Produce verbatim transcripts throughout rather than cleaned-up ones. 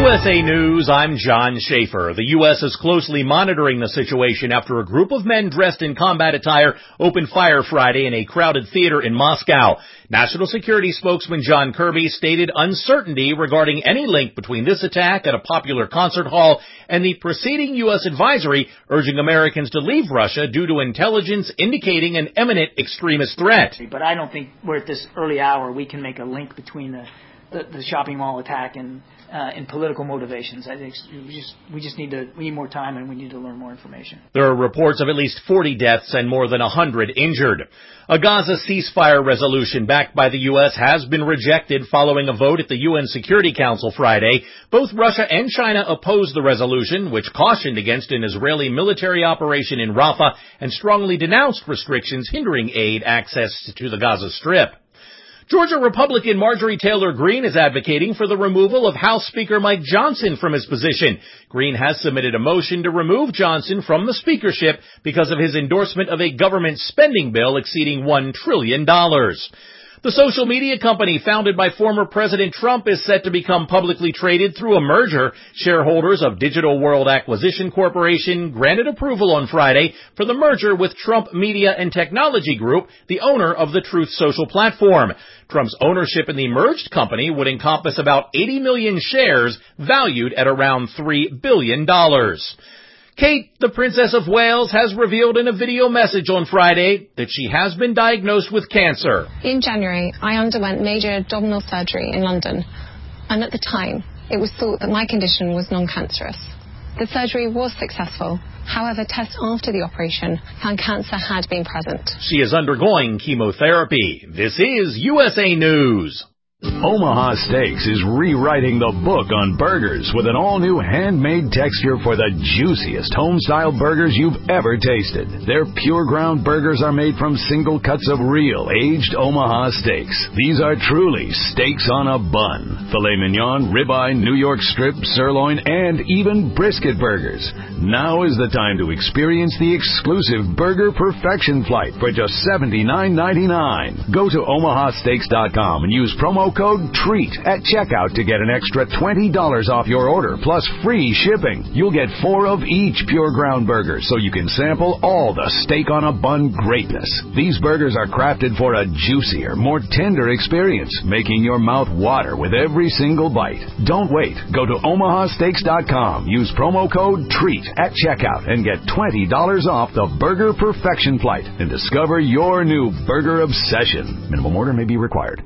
S A News, I'm John Schaefer. The U S is closely monitoring the situation after a group of men dressed in combat attire opened fire Friday in a crowded theater in Moscow. National Security spokesman John Kirby stated uncertainty regarding any link between this attack at a popular concert hall and the preceding U S advisory urging Americans to leave Russia due to intelligence indicating an imminent extremist threat. But I don't think we're at this early hour we can make a link between the, the, the shopping mall attack and Uh, in political motivations. I think we just we just need to we need more time and we need to learn more information. There are reports of at least forty deaths and more than one hundred injured. A Gaza ceasefire resolution backed by the U S has been rejected following a vote at the U N Security Council Friday. Both Russia and China opposed the resolution, which cautioned against an Israeli military operation in Rafah and strongly denounced restrictions hindering aid access to the Gaza Strip. Georgia Republican Marjorie Taylor Greene is advocating for the removal of House Speaker Mike Johnson from his position. Greene has submitted a motion to remove Johnson from the speakership because of his endorsement of a government spending bill exceeding one trillion dollars. The social media company founded by former President Trump is set to become publicly traded through a merger. Shareholders of Digital World Acquisition Corporation granted approval on Friday for the merger with Trump Media and Technology Group, the owner of the Truth Social platform. Trump's ownership in the merged company would encompass about eighty million shares valued at around three billion dollars. Kate, the Princess of Wales, has revealed in a video message on Friday that she has been diagnosed with cancer. In January, I underwent major abdominal surgery in London, and at the time, it was thought that my condition was non-cancerous. The surgery was successful. However, tests after the operation found cancer had been present. She is undergoing chemotherapy. This is U S A News. Omaha Steaks is rewriting the book on burgers with an all-new handmade texture for the juiciest home-style burgers you've ever tasted. Their pure ground burgers are made from single cuts of real, aged Omaha steaks. These are truly steaks on a bun. Filet mignon, ribeye, New York strip, sirloin, and even brisket burgers. Now is the time to experience the exclusive Burger Perfection Flight for just seventy-nine ninety-nine. Go to omaha steaks dot com and use promo code TREAT at checkout to get an extra twenty dollars off your order plus free shipping. You'll get four of each pure ground burger so you can sample all the steak on a bun greatness. These burgers are crafted for a juicier, more tender experience, making your mouth water with every single bite. Don't wait. Go to omaha steaks dot com. Use promo code TREAT at checkout and get twenty dollars off the Burger Perfection Flight and discover your new burger obsession. Minimum order may be required.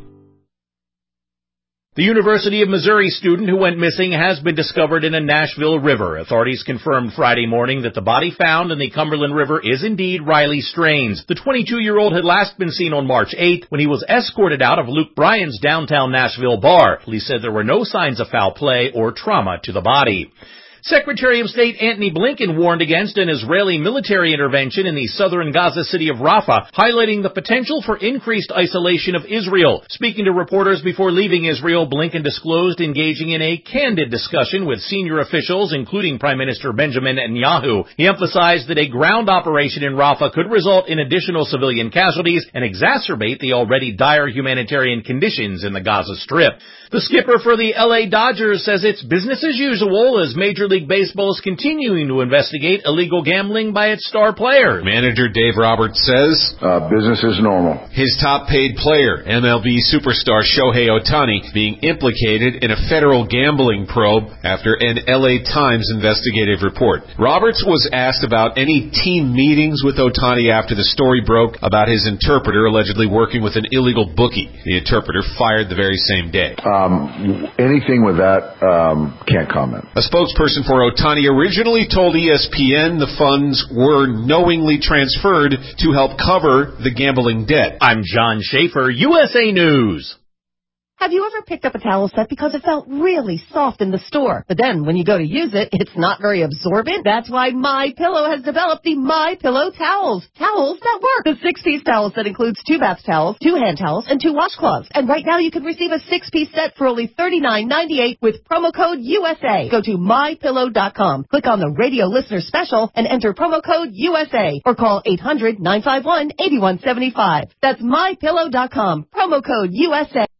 The University of Missouri student who went missing has been discovered in a Nashville river. Authorities confirmed Friday morning that the body found in the Cumberland River is indeed Riley Strains. The twenty-two-year-old had last been seen on March eighth when he was escorted out of Luke Bryan's downtown Nashville bar. Police said there were no signs of foul play or trauma to the body. Secretary of State Antony Blinken warned against an Israeli military intervention in the southern Gaza city of Rafah, highlighting the potential for increased isolation of Israel. Speaking to reporters before leaving Israel, Blinken disclosed engaging in a candid discussion with senior officials, including Prime Minister Benjamin Netanyahu. He emphasized that a ground operation in Rafah could result in additional civilian casualties and exacerbate the already dire humanitarian conditions in the Gaza Strip. The skipper for the L A Dodgers says it's business as usual as Major League Baseball is continuing to investigate illegal gambling by its star players. Manager Dave Roberts says, uh, business is normal. His top-paid player, M L B superstar Shohei Ohtani, being implicated in a federal gambling probe after an L A Times investigative report. Roberts was asked about any team meetings with Ohtani after the story broke about his interpreter allegedly working with an illegal bookie. The interpreter fired the very same day. Um, anything with that, um, can't comment. A spokesperson for Ohtani originally told E S P N the funds were knowingly transferred to help cover the gambling debt. I'm John Schaefer, U S A News. Have you ever picked up a towel set because it felt really soft in the store, but then when you go to use it, it's not very absorbent? That's why MyPillow has developed the MyPillow towels. Towels that work. The six-piece towel set includes two bath towels, two hand towels, and two washcloths. And right now you can receive a six-piece set for only thirty-nine ninety-eight with promo code U S A. Go to my pillow dot com, click on the radio listener special, and enter promo code U S A, or call eight hundred nine five one eight one seven five. That's my pillow dot com, promo code U S A.